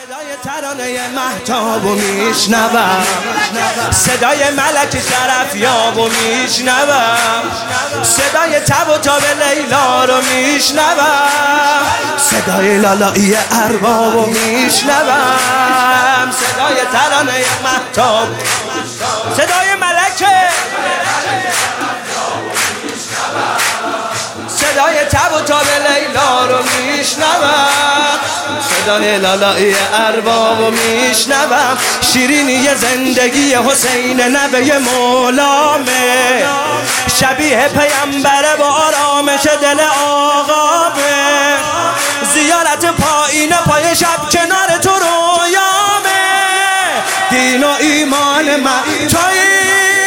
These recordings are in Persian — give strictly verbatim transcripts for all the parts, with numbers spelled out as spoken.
صدای ترانه مهتاب و میشنوم، صدای ملک شرفیاب و میشنوم، صدای تب و تاب لیلا رو میشنوم، صدای لالایی ارباب و میشنوم، صدای ترانه مهتاب، صدای ملک، صدای تب و تاب لیلا رو میشنوم، صدای لالایی ارباب رو میشنوم، شیرینی زندگی حسین نبی مولامه، شبیه پیامبر با آرامش دل آقامه، زیارت پایین پای شب کنار تو رویامه، دین و ایمان من تویی،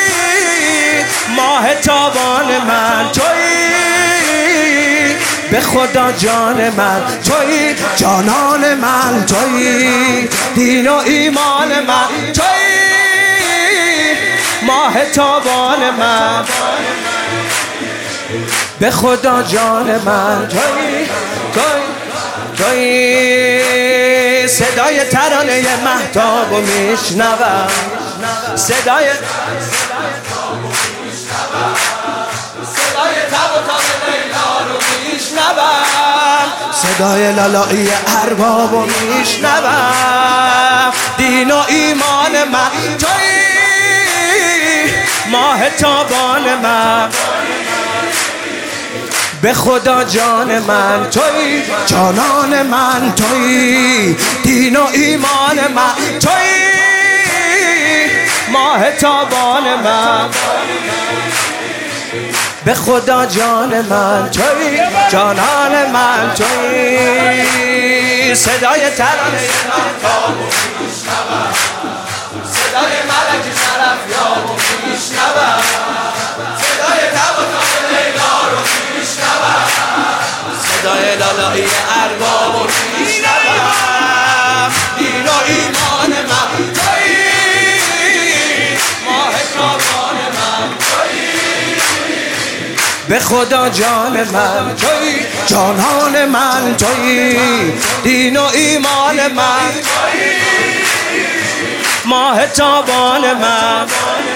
ماه تابان من تویی، به خدا جان من تویی، جانان من تویی، دین و ایمان من تویی، ماه تابان من، به خدا جان من تویی، تویی، تویی. صدای ترانه مهتاب و میشنوم، صدای صدای تب و تاب لیلا رو میشنوم، صدای لالایی ارباب رو میشنوم، دین و ایمان من تویی، ماه تابان من، به خدا جان من تویی، جانان من تویی، دین و ایمان من تویی، ماه تابان من، به خدا جان من تویی، جانان من تویی. صدای ترانه مهتاب رو میشنوم، صدای ملک شرفیاب رو میشنوم، صدای تب و تاب لیلا رو میشنوم، صدای لالایی ارباب رو میشنوم، دین و ایمان من تویی، ماه تابان من تویی، به خدا جان من تویی، جانان من تویی، دین و ایمان من تویی، ماه تابان من،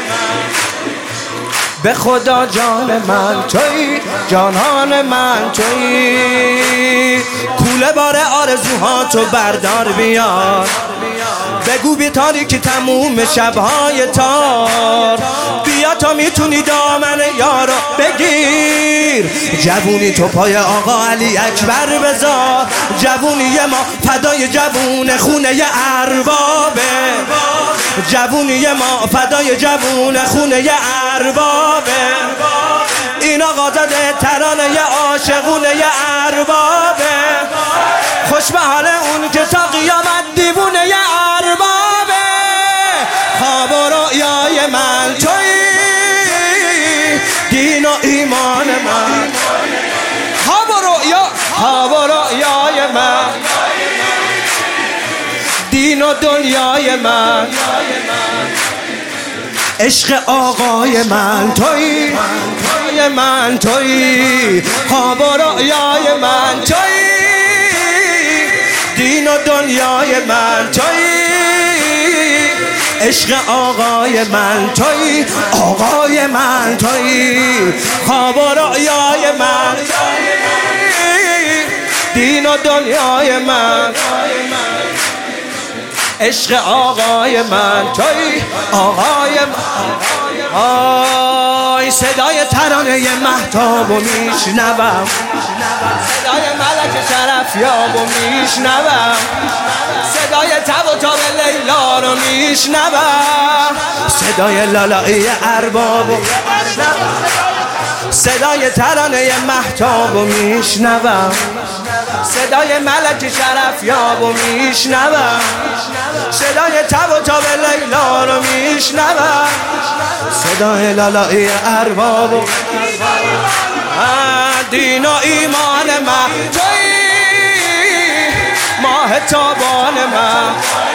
به خدا جان من تویی، جانان من تویی. کوله بار آرزوها تو بردار بیار، بگو بی تاریکی تموم شبهای تار، بیا تا میتونی دامن یارو بگیر، جوونی تو پای آقا علی اکبر بذار، جوونی ما فدای جوون خونه اربابه، جوونی ما فدای جوون خونه اربابه، این آقا زده ترانه عاشقونه اربابه، خوش به حال اون که تا قیامت دیوونه اربابه، خواب و رؤیای من تویی، دین و ایمان من، خواب و رؤیا، خواب و رؤیای من، دین و دنیای من، عشق آقای من تویی، تویی من تویی، خواب و رؤیای من تویی، دین و دنیای من تویی، عشق آقای من تویی، آقای من تویی، خواب و رؤیای من تویی، دین و دنیای من، عشق آقای من تویی، آقای من. آی صدای ترانه مهتاب و میشنوم، صدای ملک شرفیاب و میشنوم، صدای تب و تاب لیلا رو میشنوم، صدای لالایی ارباب و میشنوم، صدای ترانه مهتاب و میشنوم، صدای ملک شرفیاب و میشنوم، صدای تب و تاب لیلا رو میشنوم، صدای لالایی ارباب و دین و ایمان من تویی، ماه تابان من،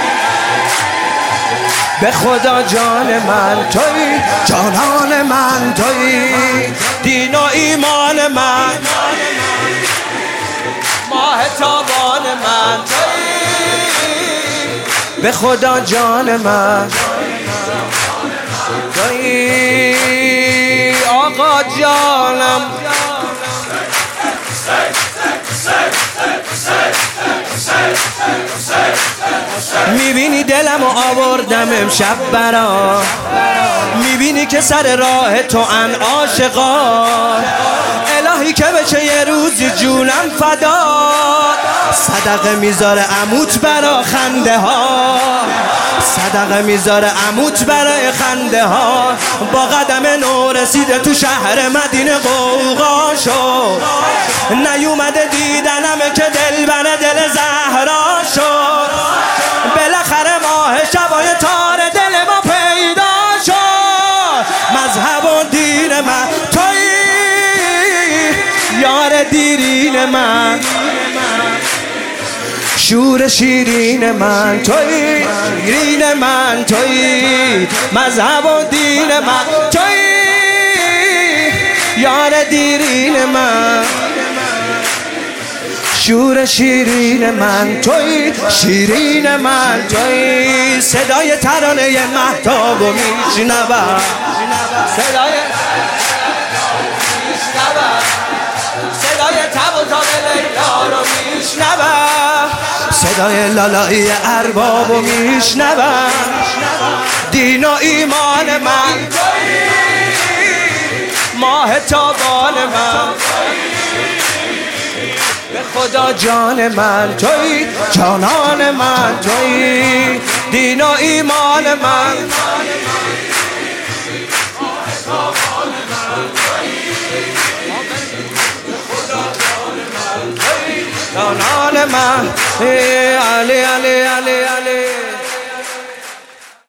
به خدا جان من تویی، جانان من تویی، دین و ایمان من، ماه تابان من تویی، به خدا جان من تویی آقا جانم. میبینی دلمو آوردم امشب برا، میبینی که سر راه تو ان عاشقا، الهی که بشه یه روزی جونم فدا، صدقه میذاره عموت برا خنده ها، صدقه میذاره عموت برای خنده ها. با قدم نو رسیده تو شهر مدینه غوغا شد، نیومده دیدنمه که دل بر دل زهرا شد، بالاخره ماه شبای تار دل ما پیدا شد. مذهب و دین من تویی یار دیرین من، شور شیرین من تویی، شیرین من تویی، مذهب و دین من تویی یار دیرین من، شور شیرین من تویی، شیرین من تویی. صدای ترانه مهتاب و میشنوم، صدای میشنوم، صدای تب و تاب لیلا رو میشنوم، صدای لالایی ارباب و میشنوم. دین و ایمان من ماه تابان من، به خدا جان من تویی، جانان من تویی. دین و ایمان من جانان من. علی علی علی